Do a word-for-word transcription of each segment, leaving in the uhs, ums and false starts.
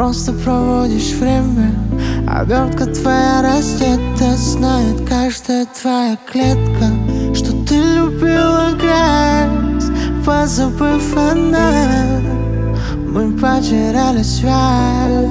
просто проводишь время. Обертка твоя растет, да знает каждая твоя клетка, что ты любила грязь, позабыв о нас. Мы потеряли связь.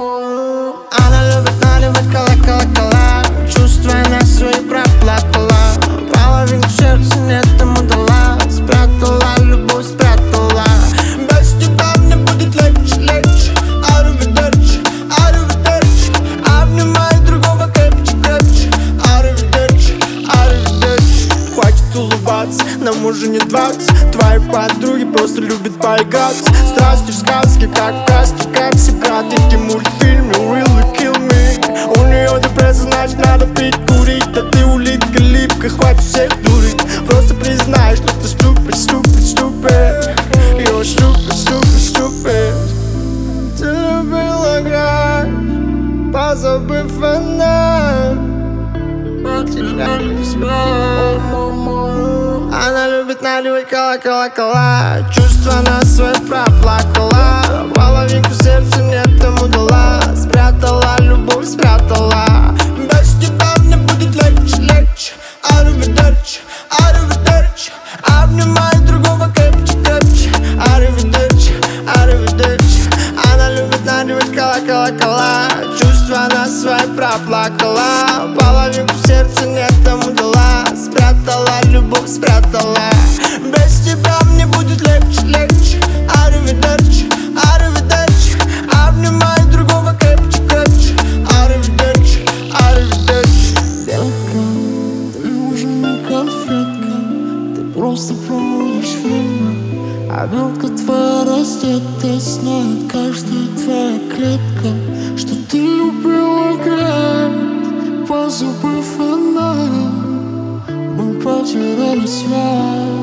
Она любит наливать колокола, чувства на свои проплакала. Половинку сердца нет, ему дала. Спрятала любовь, спрятала. Без тебя мне будет легче, легче. Аривидерчи, аривидерчи. Обнимай другого крепче, крепче. Аривидерчи, аривидерчи. Хватит улыбаться, нам уже не двадцать. Твои подруги просто любят поиграться. Страсти в сказке, как в каске, как Сибрат. Эти мультфильмы really kill me. У нее депрессия, значит надо пить, курить. Да ты улитка липка, хватит всех дурить. Просто признай, что ты stupid, stupid, stupid. You're stupid, stupid, stupid. Ты любила грязь, позабыв о нас. Потеряли связь. Она любит наливать колокола, чувства на свои проплакала. Половинку сердца нет, ему дала. Спрятала любовь, спрятала. Без тебя мне будет легче, легче. Аривидерчи, аривидерчи. Обнимай другого крепче, крепче. Аривидерчи, аривидерчи. Она любит наливать колокола, чувства на свои проплакала. Половинку сердца нет, ему дала. Спрятала любовь, спрятала. Без тебя мне будет легче, легче. Аривидерчи, аривидерчи. Обнимай другого крепче, крепче. Аривидерчи, аривидерчи. Детка, ты уже не конфетка, ты просто проводишь время. Обертка твоя растет, да знает каждая твоя клетка, что ты любила грязь, позабыв о нас. Мы потеряли связь.